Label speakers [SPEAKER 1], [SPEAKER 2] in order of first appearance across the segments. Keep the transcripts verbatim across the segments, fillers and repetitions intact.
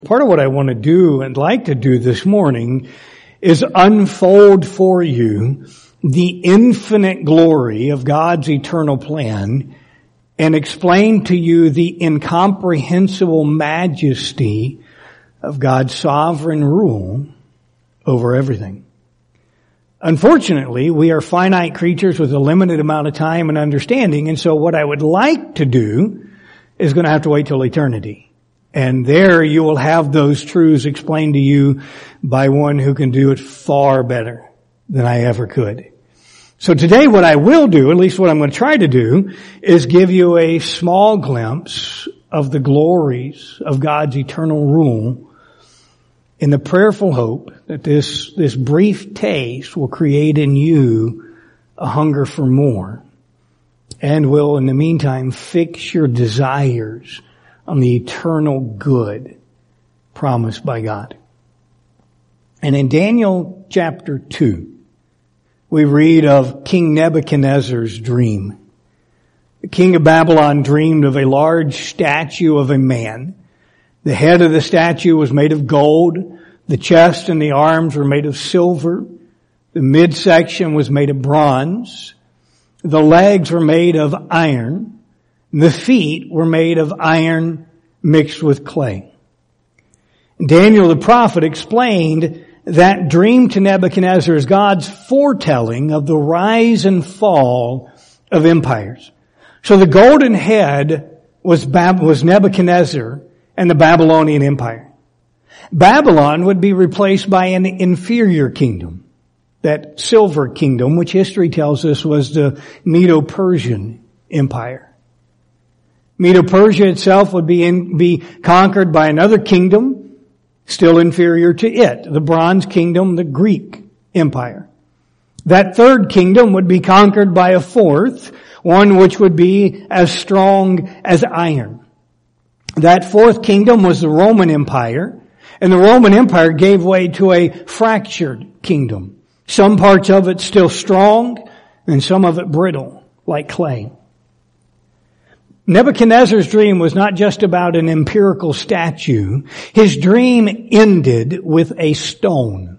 [SPEAKER 1] Part of what I want to do and like to do this morning is unfold for you the infinite glory of God's eternal plan and explain to you the incomprehensible majesty of God's sovereign rule over everything. Unfortunately, we are finite creatures with a limited amount of time and understanding, and so what I would like to do is going to have to wait till eternity. And there you will have those truths explained to you by one who can do it far better than I ever could. So today what I will do, at least what I'm going to try to do, is give you a small glimpse of the glories of God's eternal rule in the prayerful hope that this, this brief taste will create in you a hunger for more and will, in the meantime, fix your desires on the eternal good promised by God. And in Daniel chapter two, we read of King Nebuchadnezzar's dream. The king of Babylon dreamed of a large statue of a man. The head of the statue was made of gold. The chest and the arms were made of silver. The midsection was made of bronze. The legs were made of iron. The feet were made of iron mixed with clay. Daniel the prophet explained that dream to Nebuchadnezzar as God's foretelling of the rise and fall of empires. So the golden head was, Bab- was Nebuchadnezzar and the Babylonian Empire. Babylon would be replaced by an inferior kingdom, that silver kingdom, which history tells us was the Medo-Persian Empire. Medo-Persia itself would be in, be conquered by another kingdom, still inferior to it, the Bronze Kingdom, the Greek Empire. That third kingdom would be conquered by a fourth, one which would be as strong as iron. That fourth kingdom was the Roman Empire, and the Roman Empire gave way to a fractured kingdom. Some parts of it still strong, and some of it brittle, like clay. Nebuchadnezzar's dream was not just about an empirical statue. His dream ended with a stone.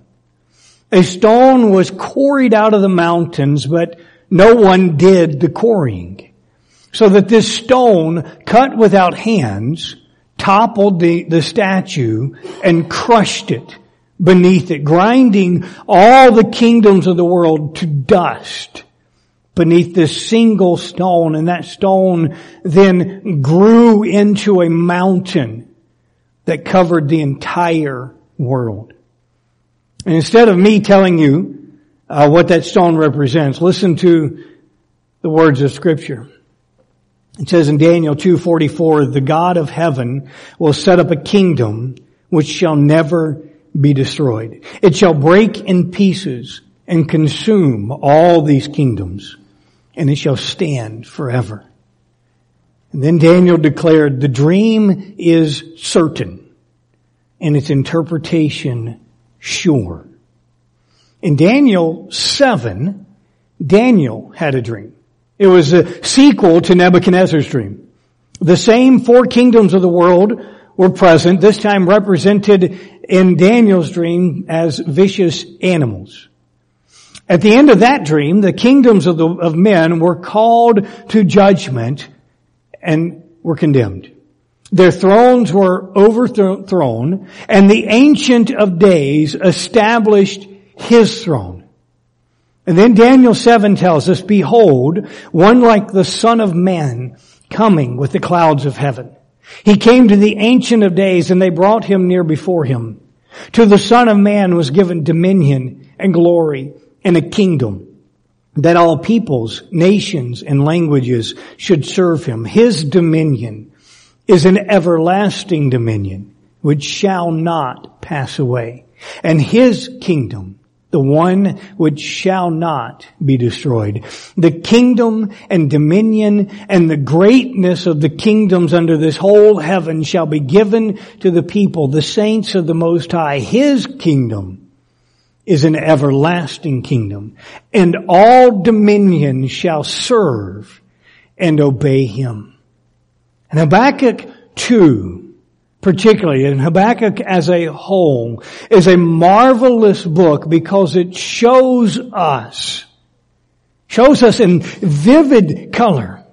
[SPEAKER 1] A stone was quarried out of the mountains, but no one did the quarrying. So that this stone, cut without hands, toppled the, the statue and crushed it beneath it, grinding all the kingdoms of the world to dust beneath this single stone. And that stone then grew into a mountain that covered the entire world. And instead of me telling you uh, what that stone represents, listen to the words of Scripture. It says in Daniel two forty-four, the God of heaven will set up a kingdom which shall never be destroyed. It shall break in pieces and consume all these kingdoms, and it shall stand forever. And then Daniel declared, the dream is certain, and its interpretation sure. In Daniel seven, Daniel had a dream. It was a sequel to Nebuchadnezzar's dream. The same four kingdoms of the world were present, this time represented in Daniel's dream as vicious animals. At the end of that dream, the kingdoms of, the, of men were called to judgment and were condemned. Their thrones were overthrown, and the Ancient of Days established His throne. And then Daniel seven tells us, behold, one like the Son of Man coming with the clouds of heaven. He came to the Ancient of Days, and they brought Him near before Him. To the Son of Man was given dominion and glory and a kingdom, that all peoples, nations, and languages should serve Him. His dominion is an everlasting dominion which shall not pass away, and His kingdom, the one which shall not be destroyed. The kingdom and dominion and the greatness of the kingdoms under this whole heaven shall be given to the people, the saints of the Most High. His kingdom is an everlasting kingdom, and all dominion shall serve and obey Him. And Habakkuk two particularly, and Habakkuk as a whole, is a marvelous book because it shows us, shows us in vivid color,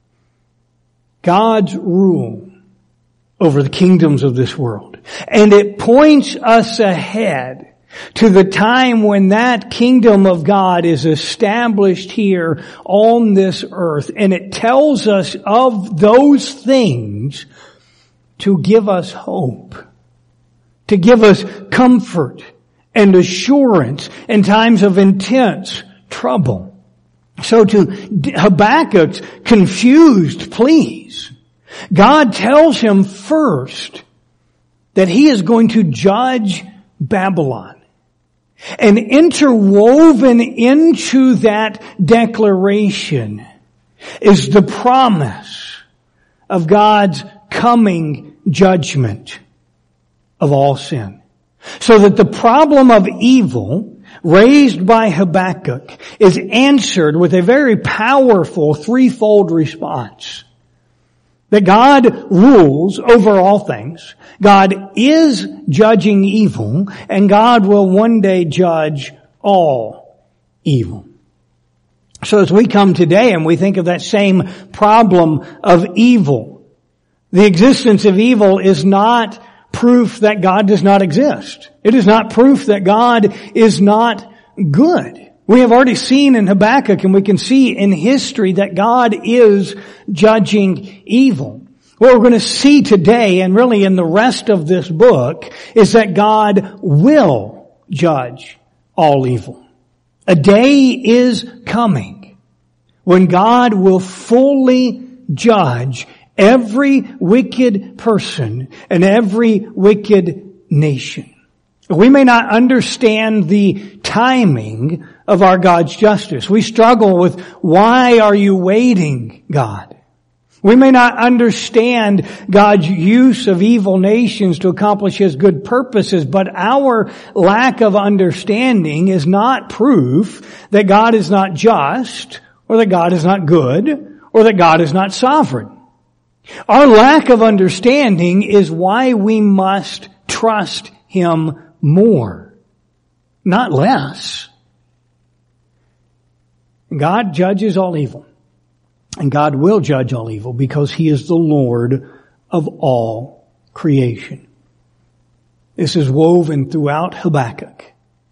[SPEAKER 1] God's rule over the kingdoms of this world. And it points us ahead to the time when that kingdom of God is established here on this earth. And it tells us of those things to give us hope, to give us comfort and assurance in times of intense trouble. So to Habakkuk's confused pleas, God tells him first that he is going to judge Babylon. And interwoven into that declaration is the promise of God's coming judgment of all sin. So that the problem of evil raised by Habakkuk is answered with a very powerful threefold response. That God rules over all things, God is judging evil, and God will one day judge all evil. So as we come today and we think of that same problem of evil, the existence of evil is not proof that God does not exist. It is not proof that God is not good. We have already seen in Habakkuk, and we can see in history, that God is judging evil. What we're going to see today, and really in the rest of this book, is that God will judge all evil. A day is coming when God will fully judge every wicked person and every wicked nation. We may not understand the timing of our God's justice. We struggle with, why are you waiting, God? We may not understand God's use of evil nations to accomplish His good purposes, but our lack of understanding is not proof that God is not just, or that God is not good, or that God is not sovereign. Our lack of understanding is why we must trust Him more, not less. God judges all evil. And God will judge all evil because He is the Lord of all creation. This is woven throughout Habakkuk.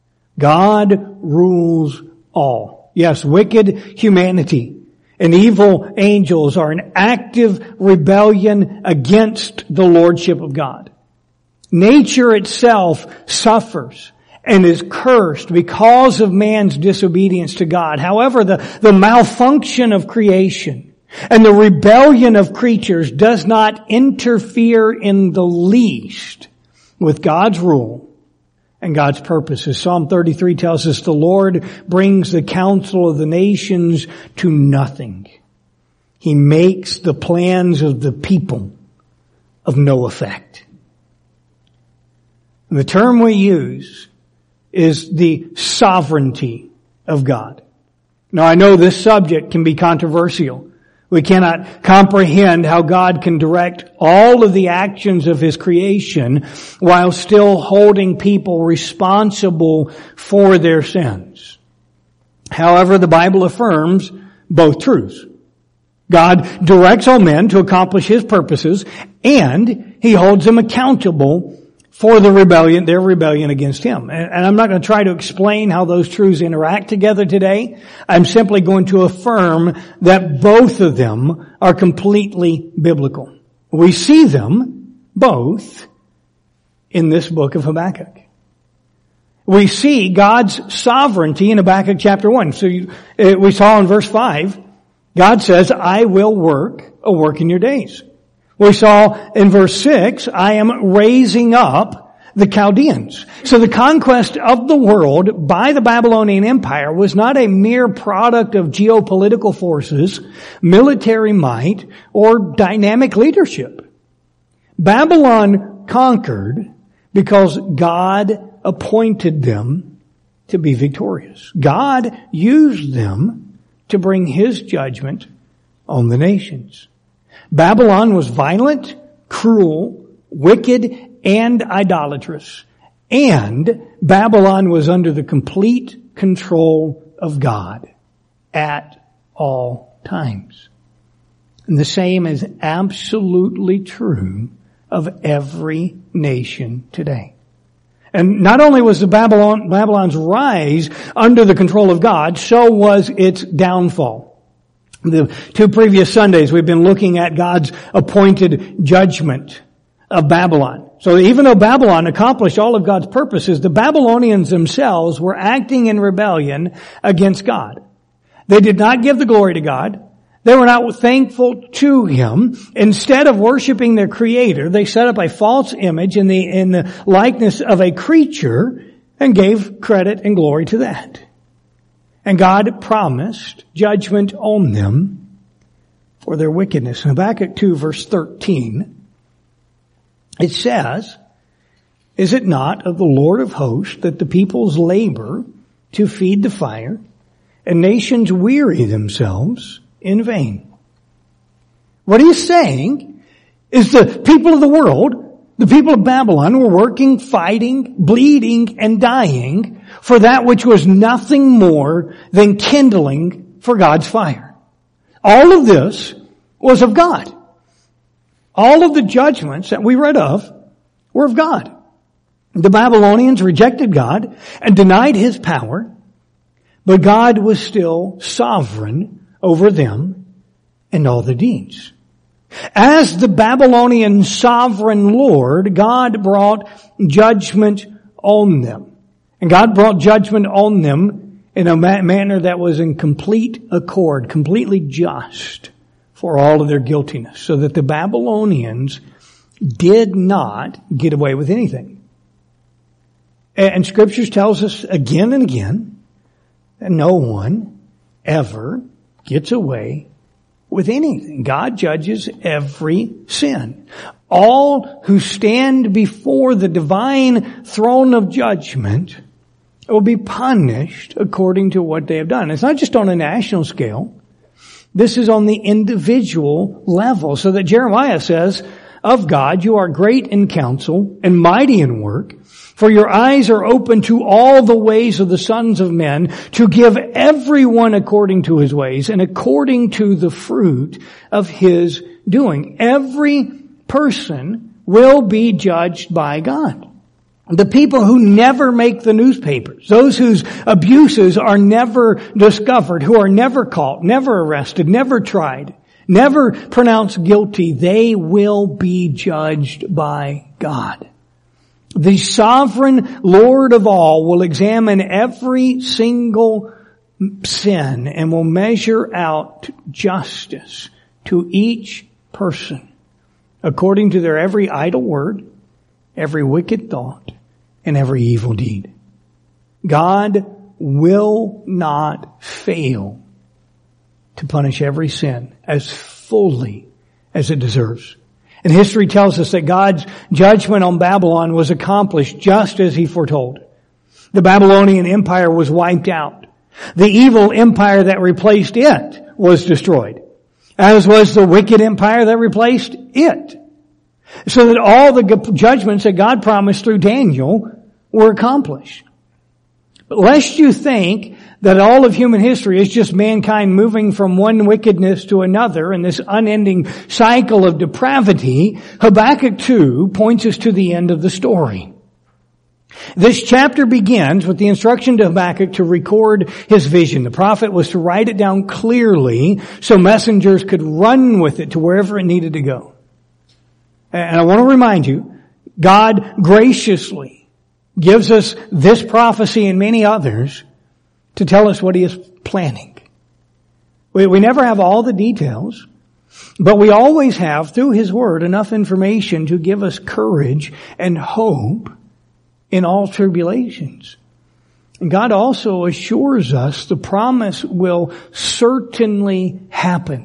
[SPEAKER 1] God rules all. Yes, wicked humanity and evil angels are in active rebellion against the lordship of God. Nature itself suffers and is cursed because of man's disobedience to God. However, the, the malfunction of creation and the rebellion of creatures does not interfere in the least with God's rule and God's purposes. Psalm thirty-three tells us the Lord brings the counsel of the nations to nothing. He makes the plans of the people of no effect. And the term we use is the sovereignty of God. Now, I know this subject can be controversial. We cannot comprehend how God can direct all of the actions of His creation while still holding people responsible for their sins. However, the Bible affirms both truths. God directs all men to accomplish His purposes, and He holds them accountable for the rebellion, their rebellion against Him. And I'm not going to try to explain how those truths interact together today. I'm simply going to affirm that both of them are completely biblical. We see them both in this book of Habakkuk. We see God's sovereignty in Habakkuk chapter one. So you, we saw in verse five, God says, I will work a work in your days. We saw in verse six, I am raising up the Chaldeans. So the conquest of the world by the Babylonian Empire was not a mere product of geopolitical forces, military might, or dynamic leadership. Babylon conquered because God appointed them to be victorious. God used them to bring His judgment on the nations. Babylon was violent, cruel, wicked and idolatrous. And Babylon was under the complete control of God at all times. And the same is absolutely true of every nation today. And not only was the Babylon, Babylon's rise under the control of God, so was its downfall. The two previous Sundays we've been looking at God's appointed judgment of Babylon. So even though Babylon accomplished all of God's purposes, the Babylonians themselves were acting in rebellion against God. They did not give the glory to God. They were not thankful to Him. Instead of worshiping their Creator, they set up a false image in the, in the likeness of a creature and gave credit and glory to that. And God promised judgment on them for their wickedness. In Habakkuk two verse thirteen, it says, "Is it not of the Lord of hosts that the peoples labor to feed the fire, and nations weary themselves in vain?" What he's saying is the people of the world, the people of Babylon, were working, fighting, bleeding, and dying for that which was nothing more than kindling for God's fire. All of this was of God. All of the judgments that we read of were of God. The Babylonians rejected God and denied His power, but God was still sovereign over them and all the deeds. As the Babylonian sovereign Lord, God brought judgment on them. And God brought judgment on them in a manner that was in complete accord, completely just for all of their guiltiness, so that the Babylonians did not get away with anything. And Scriptures tells us again and again that no one ever gets away with anything. God judges every sin. All who stand before the divine throne of judgment will be punished according to what they have done. It's not just on a national scale. This is on the individual level. So that Jeremiah says, "Of God you are great in counsel and mighty in work, for your eyes are open to all the ways of the sons of men, to give everyone according to his ways and according to the fruit of his doing." Every person will be judged by God. The people who never make the newspapers, those whose abuses are never discovered, who are never caught, never arrested, never tried, never pronounced guilty, they will be judged by God. The sovereign Lord of all will examine every single sin and will measure out justice to each person according to their every idle word, every wicked thought, and every evil deed. God will not fail to punish every sin as fully as it deserves. And history tells us that God's judgment on Babylon was accomplished just as He foretold. The Babylonian Empire was wiped out. The evil empire that replaced it was destroyed, as was the wicked empire that replaced it. So that all the judgments that God promised through Daniel were accomplished. But lest you think that all of human history is just mankind moving from one wickedness to another in this unending cycle of depravity, Habakkuk two points us to the end of the story. This chapter begins with the instruction to Habakkuk to record his vision. The prophet was to write it down clearly so messengers could run with it to wherever it needed to go. And I want to remind you, God graciously gives us this prophecy and many others to tell us what He is planning. We, we never have all the details, but we always have, through His Word, enough information to give us courage and hope in all tribulations. And God also assures us the promise will certainly happen.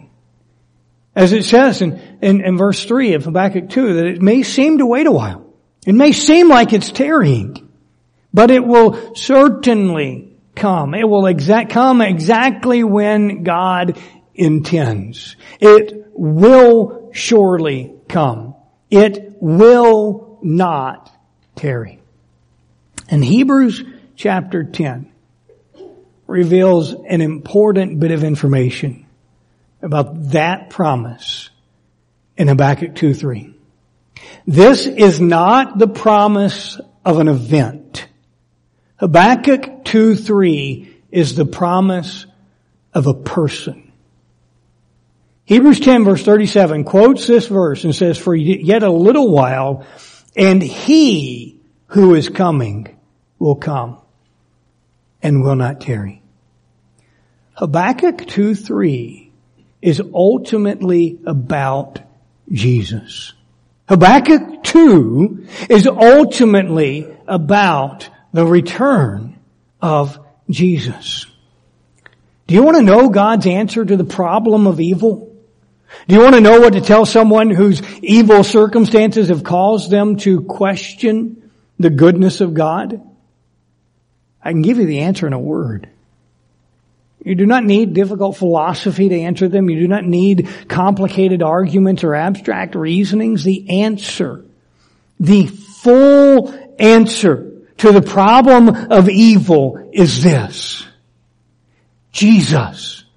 [SPEAKER 1] As it says in, in, in verse three of Habakkuk two, that it may seem to wait a while. It may seem like it's tarrying, but it will certainly come. It will exact, come exactly when God intends. It will surely come. It will not tarry. And Hebrews chapter ten reveals an important bit of information about that promise in Habakkuk two three. This is not the promise of an event. Habakkuk two three is the promise of a person. Hebrews ten verse thirty-seven quotes this verse and says, "For yet a little while, and he who is coming will come and will not tarry." Habakkuk two three is ultimately about Jesus. Habakkuk two is ultimately about the return of Jesus. Do you want to know God's answer to the problem of evil? Do you want to know what to tell someone whose evil circumstances have caused them to question the goodness of God? I can give you the answer in a word. You do not need difficult philosophy to answer them. You do not need complicated arguments or abstract reasonings. The answer, the full answer to the problem of evil is this: Jesus.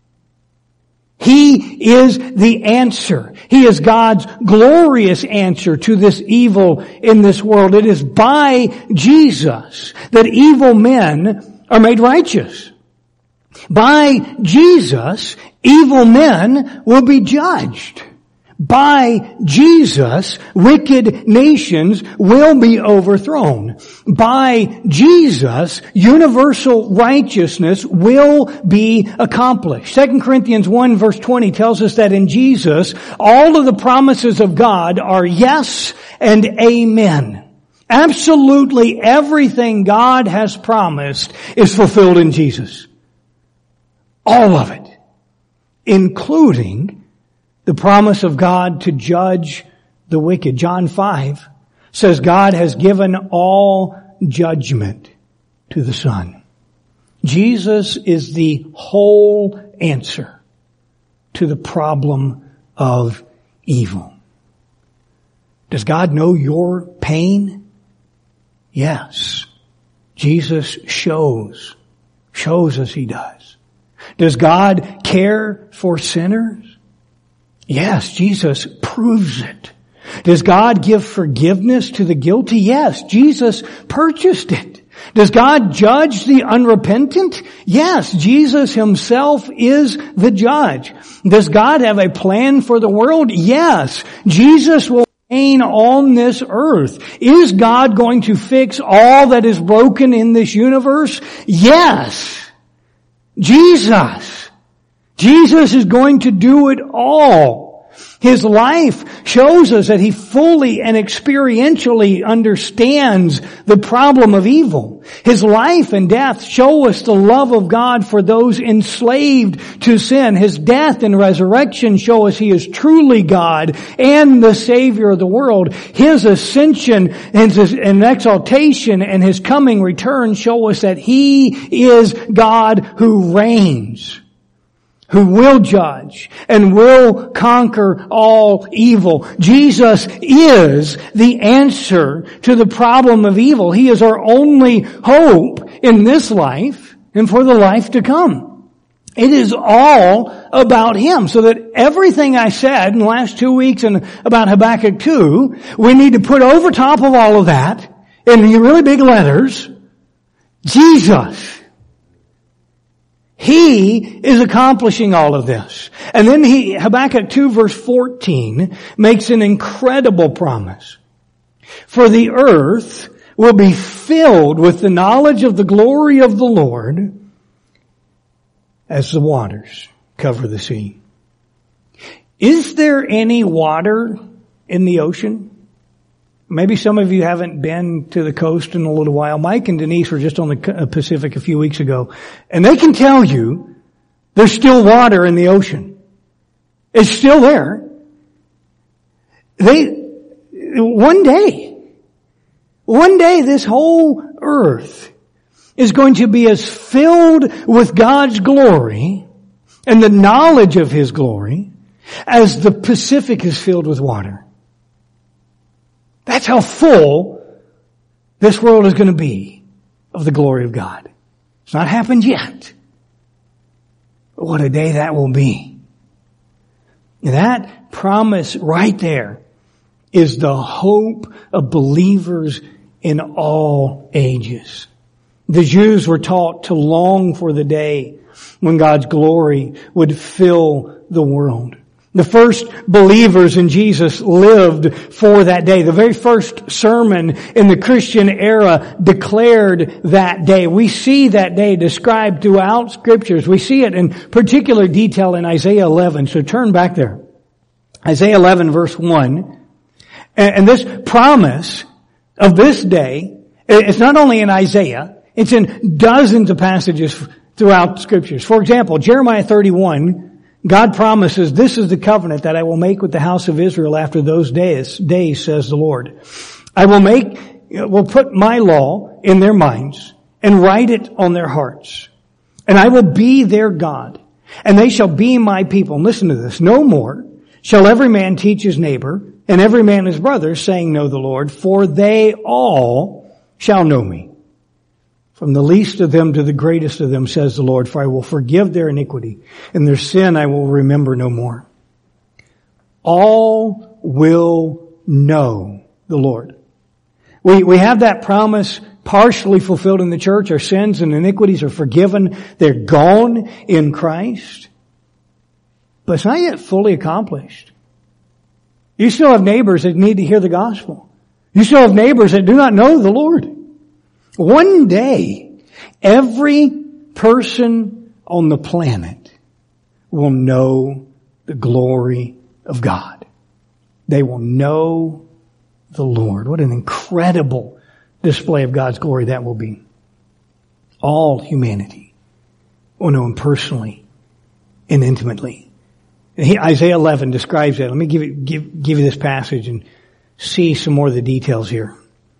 [SPEAKER 1] He is the answer. He is God's glorious answer to this evil in this world. It is by Jesus that evil men are made righteous. By Jesus, evil men will be judged. By Jesus, wicked nations will be overthrown. By Jesus, universal righteousness will be accomplished. Second Corinthians one verse twenty tells us that in Jesus, all of the promises of God are yes and amen. Absolutely everything God has promised is fulfilled in Jesus. All of it, including the promise of God to judge the wicked. John five says God has given all judgment to the Son. Jesus is the whole answer to the problem of evil. Does God know your pain? Yes. Jesus shows, shows us He does. Does God care for sinners? Yes, Jesus proves it. Does God give forgiveness to the guilty? Yes, Jesus purchased it. Does God judge the unrepentant? Yes, Jesus Himself is the judge. Does God have a plan for the world? Yes, Jesus will reign on this earth. Is God going to fix all that is broken in this universe? Yes. Jesus. Jesus is going to do it all. His life shows us that He fully and experientially understands the problem of evil. His life and death show us the love of God for those enslaved to sin. His death and resurrection show us He is truly God and the Savior of the world. His ascension and His and exaltation and His coming return show us that He is God who reigns, who will judge and will conquer all evil. Jesus is the answer to the problem of evil. He is our only hope in this life and for the life to come. It is all about Him. So that everything I said in the last two weeks and about Habakkuk two, we need to put over top of all of that in really big letters, Jesus. He is accomplishing all of this. And then he, Habakkuk two verse fourteen makes an incredible promise. For the earth will be filled with the knowledge of the glory of the Lord as the waters cover the sea. Is there any water in the ocean? Maybe some of you haven't been to the coast in a little while. Mike and Denise were just on the Pacific a few weeks ago, and they can tell you there's still water in the ocean. It's still there. They, one day, one day this whole earth is going to be as filled with God's glory and the knowledge of His glory as the Pacific is filled with water. That's how full this world is going to be of the glory of God. It's not happened yet. But what a day that will be. That promise right there is the hope of believers in all ages. The Jews were taught to long for the day when God's glory would fill the world. The first believers in Jesus lived for that day. The very first sermon in the Christian era declared that day. We see that day described throughout Scriptures. We see it in particular detail in Isaiah eleven. So turn back there. Isaiah eleven verse one. And this promise of this day, it's not only in Isaiah, it's in dozens of passages throughout Scriptures. For example, Jeremiah thirty-one, God promises, this is the covenant that I will make with the house of Israel after those days, days, says the Lord. I will make, will put my law in their minds and write it on their hearts. And I will be their God, and they shall be my people. And listen to this. No more shall every man teach his neighbor and every man his brother, saying, know the Lord, for they all shall know me. From the least of them to the greatest of them, says the Lord, for I will forgive their iniquity, and their sin I will remember no more. All will know the Lord. We, we have that promise partially fulfilled in the church. Our sins and iniquities are forgiven. They're gone in Christ. But it's not yet fully accomplished. You still have neighbors that need to hear the gospel. You still have neighbors that do not know the Lord. One day, every person on the planet will know the glory of God. They will know the Lord. What an incredible display of God's glory that will be. All humanity will know Him personally and intimately. And he, Isaiah eleven describes that. Let me give, it, give, give you this passage and see some more of the details here.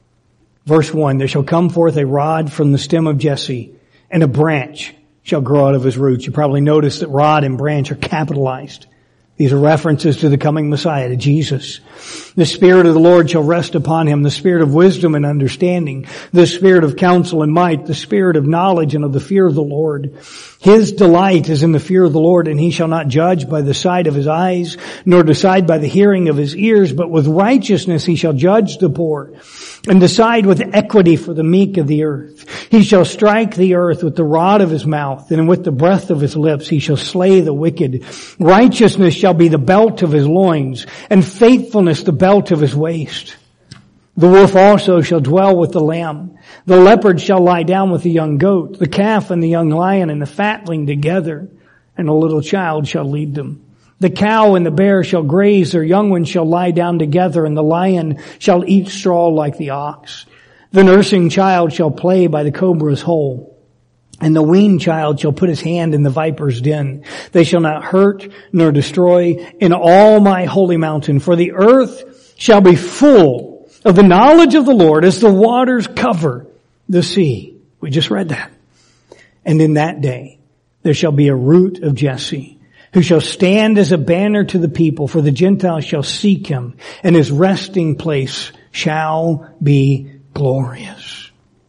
[SPEAKER 1] Verse one, there shall come forth a rod from the stem of Jesse, and a branch shall grow out of his roots. You probably noticed that rod and branch are capitalized. These are references to the coming Messiah, to Jesus. The Spirit of the Lord shall rest upon him, the Spirit of wisdom and understanding, the Spirit of counsel and might, the Spirit of knowledge and of the fear of the Lord. His delight is in the fear of the Lord, and he shall not judge by the sight of his eyes, nor decide by the hearing of his ears, but with righteousness he shall judge the poor, and decide with equity for the meek of the earth. He shall strike the earth with the rod of his mouth, and with the breath of his lips he shall slay the wicked. Righteousness shall be the belt of his loins, and faithfulness the belt of his waist. The wolf also shall dwell with the lamb. The leopard shall lie down with the young goat, the calf and the young lion and the fatling together, and a little child shall lead them. The cow and the bear shall graze, their young ones shall lie down together, and the lion shall eat straw like the ox. The nursing child shall play by the cobra's hole, and the weaned child shall put his hand in the viper's den. They shall not hurt nor destroy in all my holy mountain, for the earth shall be full of the knowledge of the Lord as the waters cover the sea. We just read that. And in that day there shall be a root of Jesse, who shall stand as a banner to the people, for the Gentiles shall seek him, and his resting place shall be glorious.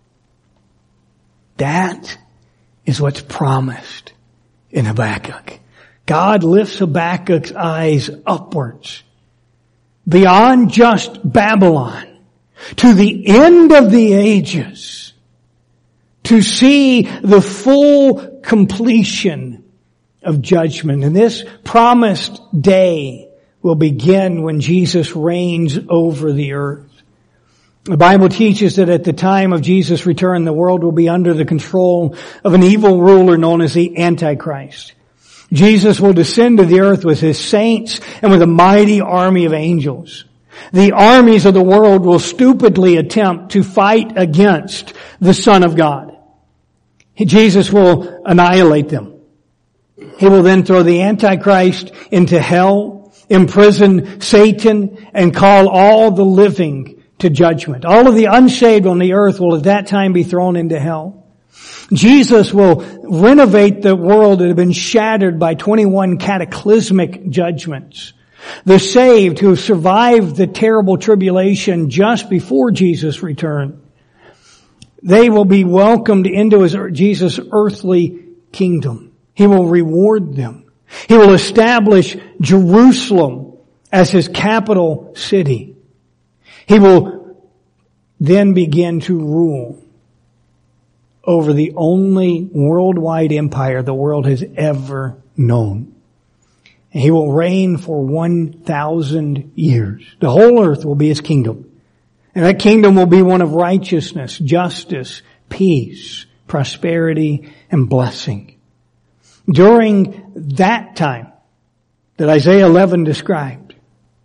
[SPEAKER 1] That is what's promised in Habakkuk. God lifts Habakkuk's eyes upwards, beyond just Babylon, to the end of the ages, to see the full completion of judgment. And this promised day will begin when Jesus reigns over the earth. The Bible teaches that at the time of Jesus' return, the world will be under the control of an evil ruler known as the Antichrist. Jesus will descend to the earth with his saints and with a mighty army of angels. The armies of the world will stupidly attempt to fight against the Son of God. Jesus will annihilate them. He will then throw the Antichrist into hell, imprison Satan, and call all the living to judgment. All of the unsaved on the earth will at that time be thrown into hell. Jesus will renovate the world that had been shattered by twenty-one cataclysmic judgments. The saved who survived the terrible tribulation just before Jesus' return, they will be welcomed into his, Jesus' earthly kingdom. He will reward them. He will establish Jerusalem as his capital city. He will then begin to rule over the only worldwide empire the world has ever known. And he will reign for one thousand years. The whole earth will be his kingdom. And that kingdom will be one of righteousness, justice, peace, prosperity, and blessing. During that time that Isaiah eleven described,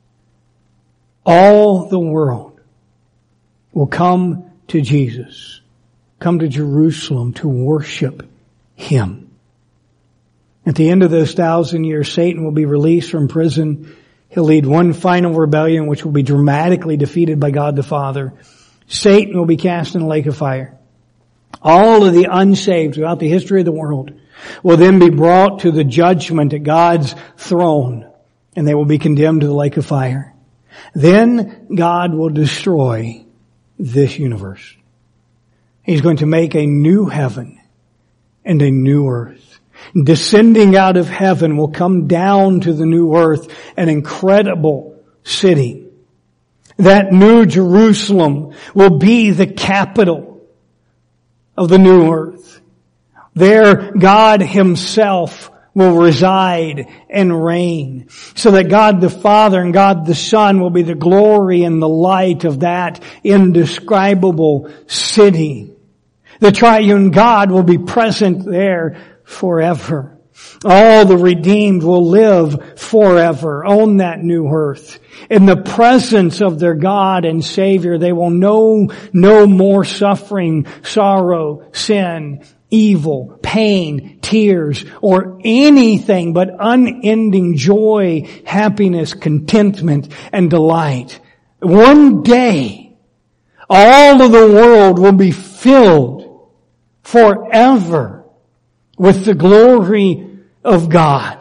[SPEAKER 1] all the world will come to Jesus, come to Jerusalem to worship him. At the end of those thousand years, Satan will be released from prison. He'll lead one final rebellion which will be dramatically defeated by God the Father. Satan will be cast in the lake of fire. All of the unsaved throughout the history of the world will then be brought to the judgment at God's throne, and they will be condemned to the lake of fire. Then God will destroy this universe. He's going to make a new heaven and a new earth. Descending out of heaven will come down to the new earth, an incredible city. That new Jerusalem will be the capital of the new earth. There, God himself will reside and reign, so that God the Father and God the Son will be the glory and the light of that indescribable city. The triune God will be present there forever. All the redeemed will live forever on that new earth. In the presence of their God and Savior, they will know no more suffering, sorrow, sin, evil, pain, tears, or anything but unending joy, happiness, contentment, and delight. One day, all of the world will be filled forever with the glory of God.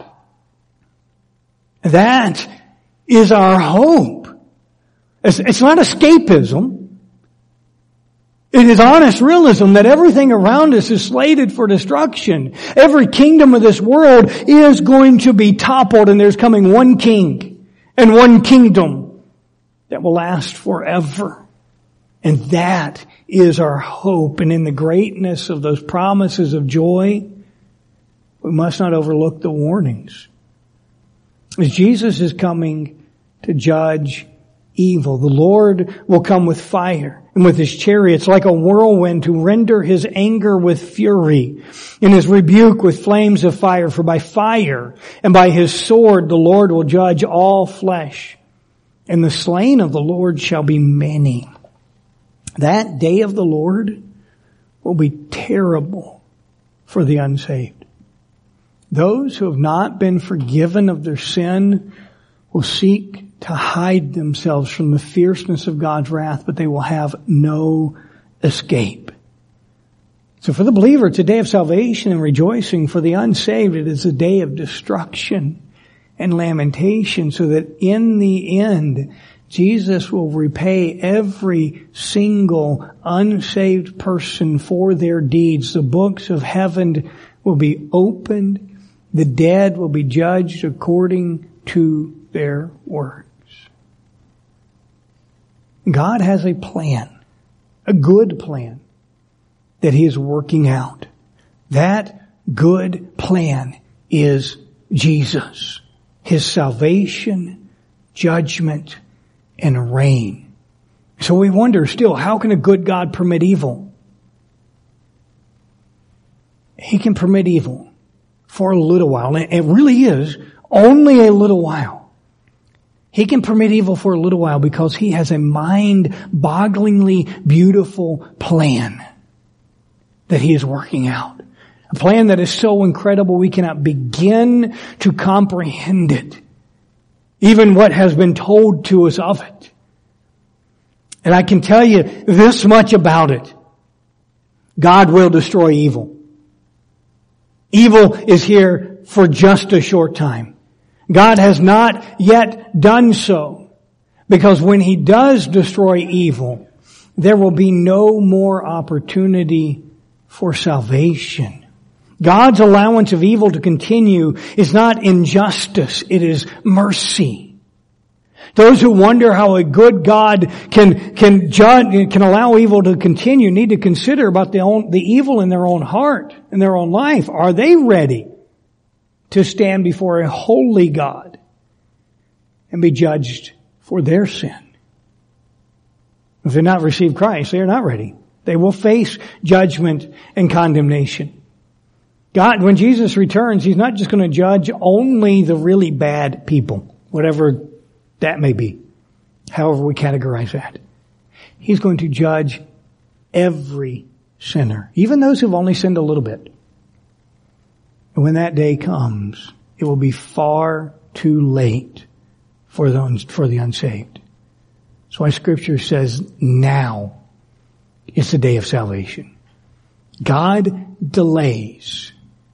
[SPEAKER 1] That is our hope. It's, it's not escapism. It is honest realism that everything around us is slated for destruction. Every kingdom of this world is going to be toppled, and there's coming one king and one kingdom that will last forever. And that is our hope. And in the greatness of those promises of joy, we must not overlook the warnings. As Jesus is coming to judge evil, the Lord will come with fire and with his chariots like a whirlwind to render his anger with fury and his rebuke with flames of fire. For by fire and by his sword the Lord will judge all flesh, and the slain of the Lord shall be many. That day of the Lord will be terrible for the unsaved. Those who have not been forgiven of their sin will seek to hide themselves from the fierceness of God's wrath, but they will have no escape. So for the believer, it's a day of salvation and rejoicing. For the unsaved, it is a day of destruction and lamentation, so that in the end, Jesus will repay every single unsaved person for their deeds. The books of heaven will be opened. The dead will be judged according to their works. God has a plan, a good plan that he is working out. That good plan is Jesus, his salvation, judgment, and reign. So we wonder still, how can a good God permit evil? He can permit evil for a little while. And it really is only a little while. He can permit evil for a little while because he has a mind-bogglingly beautiful plan that he is working out. A plan that is so incredible we cannot begin to comprehend it. Even what has been told to us of it. And I can tell you this much about it. God will destroy evil. Evil is here for just a short time. God has not yet done so, because when He does destroy evil, there will be no more opportunity for salvation. God's allowance of evil to continue is not injustice, it is mercy. Those who wonder how a good God can, can judge, can allow evil to continue need to consider about the own, the evil in their own heart, in their own life. Are they ready to stand before a holy God and be judged for their sin? If they've not received Christ, they are not ready. They will face judgment and condemnation. God, when Jesus returns, He's not just going to judge only the really bad people, whatever that may be, however we categorize that. He's going to judge every sinner, even those who've only sinned a little bit. And when that day comes, it will be far too late for the, for the unsaved. That's why Scripture says now is the day of salvation. God delays.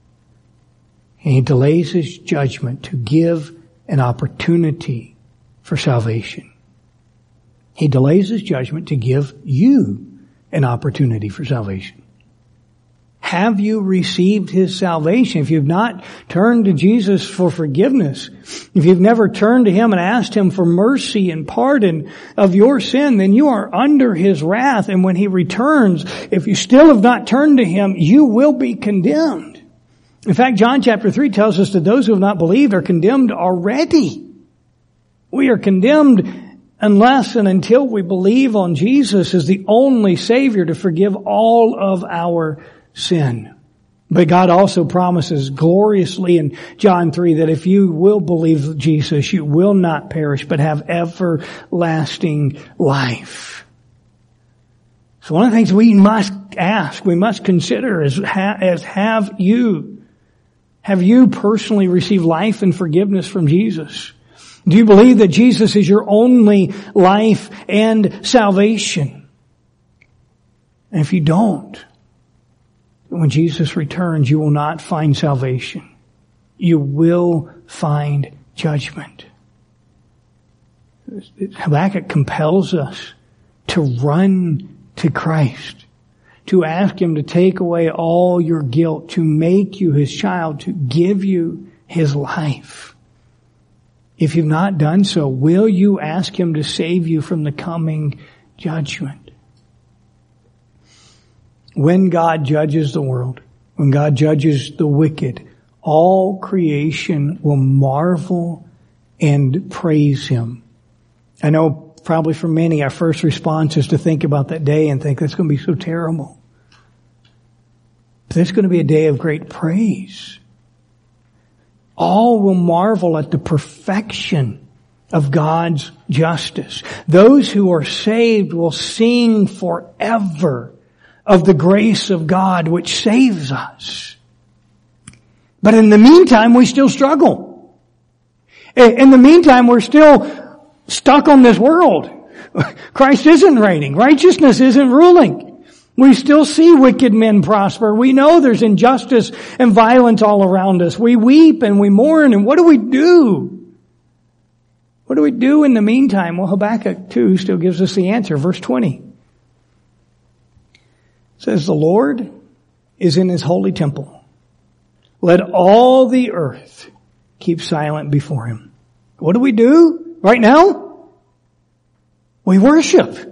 [SPEAKER 1] And He delays His judgment to give an opportunity for salvation. He delays His judgment to give you an opportunity for salvation. Have you received His salvation? If you've not turned to Jesus for forgiveness, if you've never turned to Him and asked Him for mercy and pardon of your sin, then you are under His wrath. And when He returns, if you still have not turned to Him, you will be condemned. In fact, John chapter three tells us that those who have not believed are condemned already. We are condemned unless and until we believe on Jesus as the only Savior to forgive all of our sin. But God also promises gloriously in John three that if you will believe Jesus, you will not perish but have everlasting life. So one of the things we must ask, we must consider is, is have you, have you personally received life and forgiveness from Jesus? Do you believe that Jesus is your only life and salvation? And if you don't, when Jesus returns, you will not find salvation. You will find judgment. Habakkuk compels us to run to Christ, to ask Him to take away all your guilt, to make you His child, to give you His life. If you've not done so, will you ask Him to save you from the coming judgment? When God judges the world, when God judges the wicked, all creation will marvel and praise Him. I know probably for many our first response is to think about that day and think that's going to be so terrible. But it's going to be a day of great praise. All will marvel at the perfection of God's justice. Those who are saved will sing forever of the grace of God which saves us. But in the meantime, we still struggle. In the meantime, we're still stuck on this world. Christ isn't reigning. Righteousness isn't ruling. We still see wicked men prosper. We know there's injustice and violence all around us. We weep and we mourn, and what do we do? What do we do in the meantime? Well, Habakkuk two still gives us the answer. Verse twenty. It says, the Lord is in His holy temple. Let all the earth keep silent before Him. What do we do right now? We worship.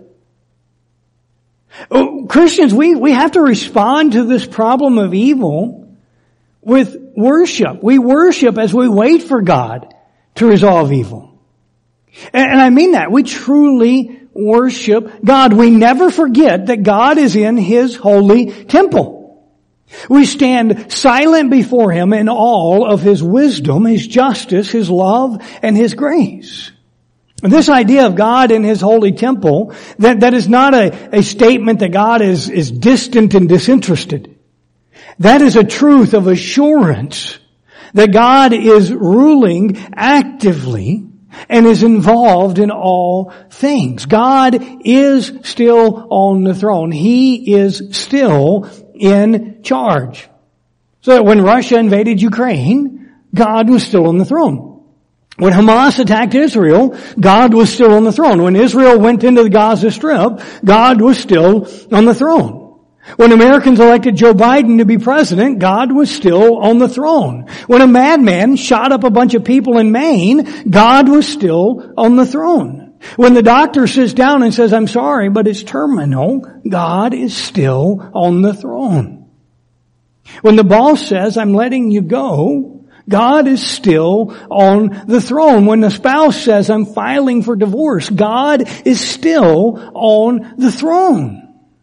[SPEAKER 1] Oh, Christians, we, we have to respond to this problem of evil with worship. We worship as we wait for God to resolve evil. And, and I mean that. We truly worship God. We never forget that God is in His holy temple. We stand silent before Him in all of His wisdom, His justice, His love, and His grace. This idea of God in His holy temple, that, that is not a, a statement that God is, is distant and disinterested. That is a truth of assurance that God is ruling actively and is involved in all things. God is still on the throne. He is still in charge. So that when Russia invaded Ukraine, God was still on the throne. When Hamas attacked Israel, God was still on the throne. When Israel went into the Gaza Strip, God was still on the throne. When Americans elected Joe Biden to be president, God was still on the throne. When a madman shot up a bunch of people in Maine, God was still on the throne. When the doctor sits down and says, I'm sorry, but it's terminal, God is still on the throne. When the boss says, I'm letting you go, God is still on the throne. When the spouse says, I'm filing for divorce, God is still on the throne.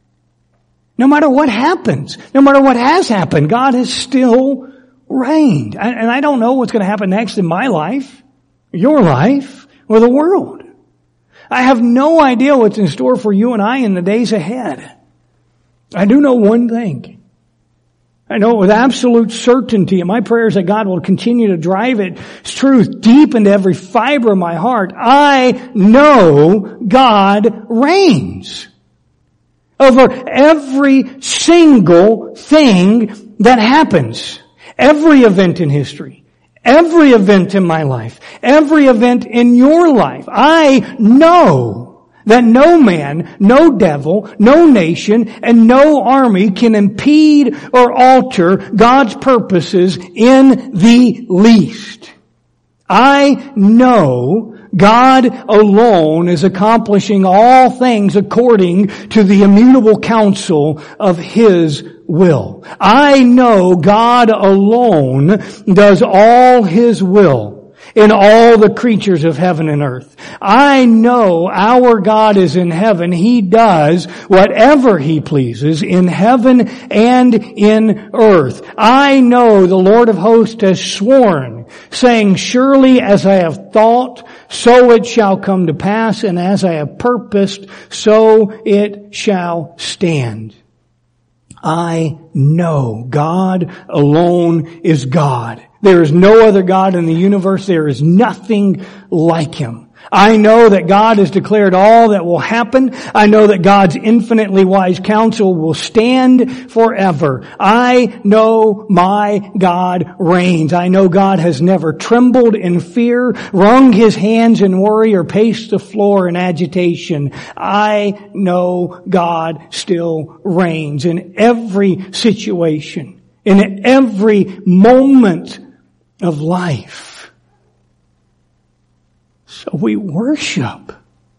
[SPEAKER 1] No matter what happens, no matter what has happened, God has still reigned. And I don't know what's going to happen next in my life, your life, or the world. I have no idea what's in store for you and I in the days ahead. I do know one thing. I know with absolute certainty, and my prayer is that God will continue to drive its truth deep into every fiber of my heart. I know God reigns over every single thing that happens. Every event in history. Every event in my life. Every event in your life. I know that no man, no devil, no nation, and no army can impede or alter God's purposes in the least. I know God alone is accomplishing all things according to the immutable counsel of His will. I know God alone does all His will in all the creatures of heaven and earth. I know our God is in heaven. He does whatever He pleases in heaven and in earth. I know the Lord of hosts has sworn, saying, surely as I have thought, so it shall come to pass, and as I have purposed, so it shall stand. I know God alone is God. There is no other God in the universe. There is nothing like Him. I know that God has declared all that will happen. I know that God's infinitely wise counsel will stand forever. I know my God reigns. I know God has never trembled in fear, wrung His hands in worry, or paced the floor in agitation. I know God still reigns in every situation, in every moment of life. So we worship.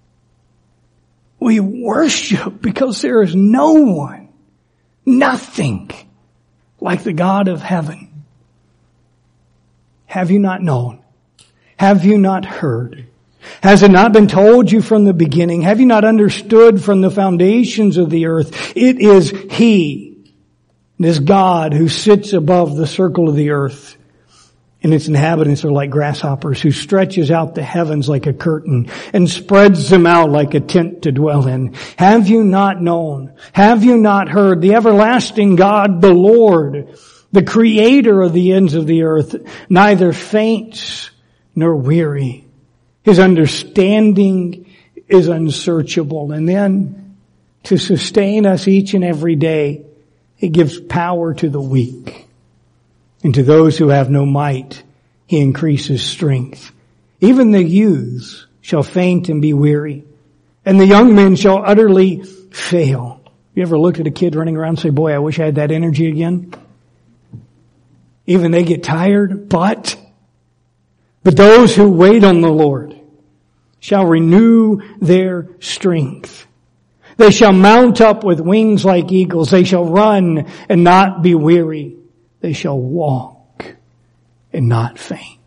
[SPEAKER 1] We worship because there is no one, nothing like the God of heaven. Have you not known? Have you not heard? Has it not been told you from the beginning? Have you not understood from the foundations of the earth? It is He, this God who sits above the circle of the earth, and its inhabitants are like grasshoppers, who stretches out the heavens like a curtain and spreads them out like a tent to dwell in. Have you not known? Have you not heard? The everlasting God, the Lord, the creator of the ends of the earth, neither faints nor weary. His understanding is unsearchable. And then to sustain us each and every day, He gives power to the weak. And to those who have no might, He increases strength. Even the youths shall faint and be weary, and the young men shall utterly fail. You ever looked at a kid running around and say, boy, I wish I had that energy again? Even they get tired, but, but those who wait on the Lord shall renew their strength. They shall mount up with wings like eagles. They shall run and not be weary. They shall walk and not faint.